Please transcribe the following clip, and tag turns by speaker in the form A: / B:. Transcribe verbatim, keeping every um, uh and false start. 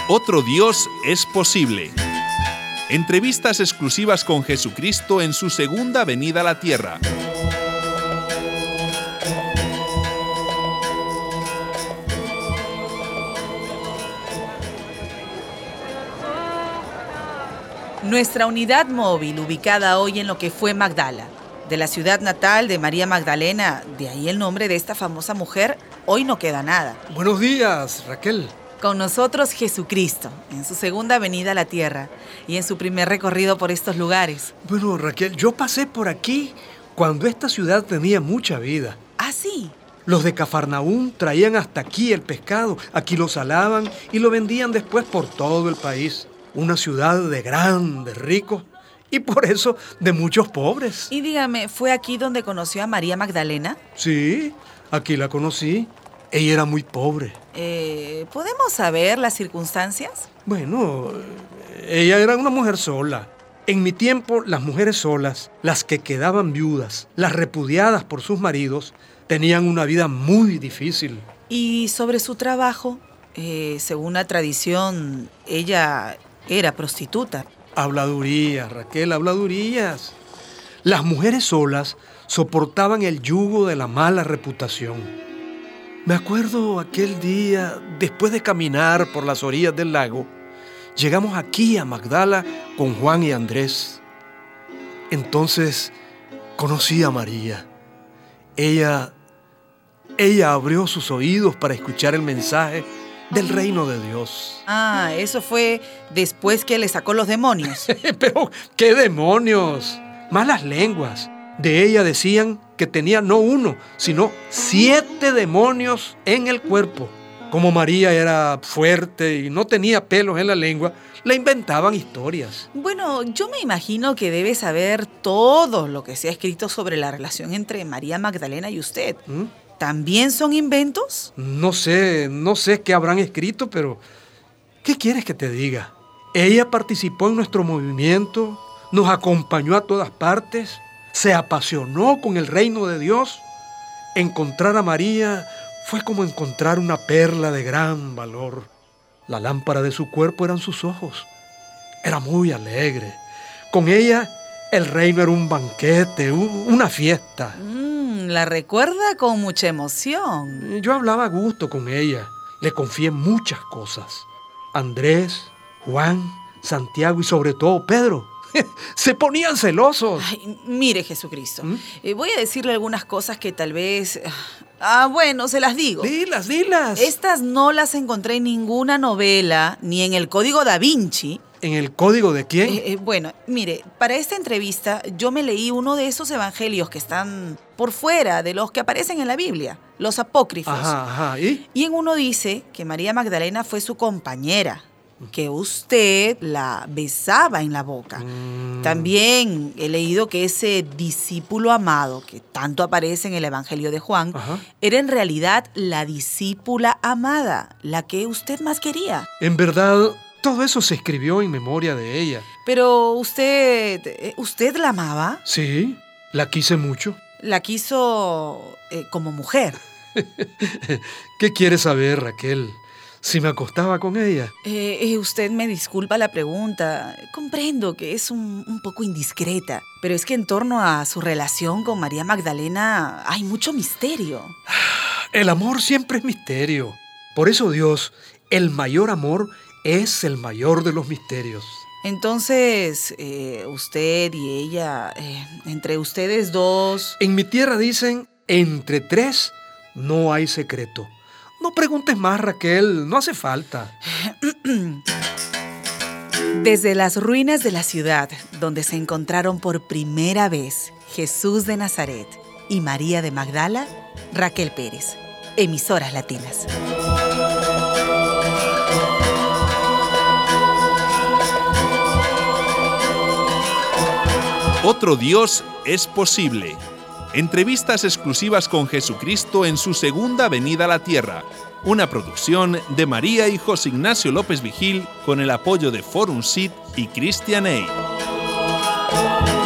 A: Otro Dios es posible. Entrevistas exclusivas con Jesucristo en su segunda venida a la tierra.
B: Nuestra unidad móvil, ubicada hoy en lo que fue Magdala, de la ciudad natal de María Magdalena, de ahí el nombre de esta famosa mujer, hoy no queda nada.
C: Buenos días, Raquel.
B: Con nosotros Jesucristo, en su segunda venida a la tierra y en su primer recorrido por estos lugares.
C: Bueno, Raquel, yo pasé por aquí cuando esta ciudad tenía mucha vida.
B: ¿Ah, sí?
C: Los de Cafarnaúm traían hasta aquí el pescado, aquí lo salaban y lo vendían después por todo el país. Una ciudad de grandes, ricos y por eso de muchos pobres.
B: Y dígame, ¿fue aquí donde conoció a María Magdalena?
C: Sí, aquí la conocí. Ella era muy pobre.
B: Eh, ¿Podemos saber las circunstancias?
C: Bueno, ella era una mujer sola. En mi tiempo, las mujeres solas, las que quedaban viudas, las repudiadas por sus maridos, tenían una vida muy difícil.
B: ¿Y sobre su trabajo? Eh, según la tradición, ella era prostituta.
C: Habladurías, Raquel, habladurías. Las mujeres solas soportaban el yugo de la mala reputación. Me acuerdo aquel día, después de caminar por las orillas del lago, llegamos aquí a Magdala con Juan y Andrés. Entonces conocí a María. Ella, ella abrió sus oídos para escuchar el mensaje del reino de Dios.
B: Ah, eso fue después que le sacó los demonios.
C: Pero, ¿qué demonios? Malas lenguas. De ella decían que tenía no uno, sino siete demonios en el cuerpo. Como María era fuerte y no tenía pelos en la lengua, le inventaban historias.
B: Bueno, yo me imagino que debe saber todo lo que se ha escrito sobre la relación entre María Magdalena y usted. ¿Mm? ¿También son inventos?
C: No sé, no sé qué habrán escrito, pero ¿qué quieres que te diga? Ella participó en nuestro movimiento, nos acompañó a todas partes, se apasionó con el reino de Dios. Encontrar a María fue como encontrar una perla de gran valor. La lámpara de su cuerpo eran sus ojos. Era muy alegre. Con ella el reino era un banquete, una fiesta.
B: Mm, la recuerda con mucha emoción.
C: Yo hablaba a gusto con ella. Le confié muchas cosas. Andrés, Juan, Santiago y sobre todo Pedro se ponían celosos.
B: Ay, mire, Jesucristo,
C: ¿Mm?
B: eh, voy a decirle algunas cosas que tal vez... Ah, bueno, se las digo.
C: Dilas, dilas.
B: Estas no las encontré en ninguna novela, ni en el Código Da Vinci.
C: ¿En el código de quién?
B: Eh, eh, bueno, mire, para esta entrevista yo me leí uno de esos evangelios que están por fuera de los que aparecen en la Biblia, los apócrifos.
C: Ajá, ajá. ¿Y?
B: Y en uno dice que María Magdalena fue su compañera, que usted la besaba en la boca. Mm. También he leído que ese discípulo amado, que tanto aparece en el Evangelio de Juan, ajá, era en realidad la discípula amada, la que usted más quería.
C: En verdad, todo eso se escribió en memoria de ella.
B: Pero usted, ¿usted la amaba?
C: Sí, la quise mucho.
B: La quiso eh, como mujer.
C: ¿Qué quieres saber, Raquel? Si me acostaba con ella.
B: Eh, eh, usted me disculpa la pregunta. Comprendo que es un, un poco indiscreta, pero es que en torno a su relación con María Magdalena hay mucho misterio.
C: El amor siempre es misterio. Por eso Dios, el mayor amor, es el mayor de los misterios.
B: Entonces, eh, usted y ella, eh, entre ustedes dos...
C: En mi tierra dicen, entre tres no hay secreto. No preguntes más, Raquel, no hace falta.
B: Desde las ruinas de la ciudad, donde se encontraron por primera vez Jesús de Nazaret y María de Magdala, Raquel Pérez, Emisoras Latinas.
A: Otro Dios es posible. Entrevistas exclusivas con Jesucristo en su segunda venida a la tierra. Una producción de María y José Ignacio López Vigil con el apoyo de Forum Sit y Christian Aid.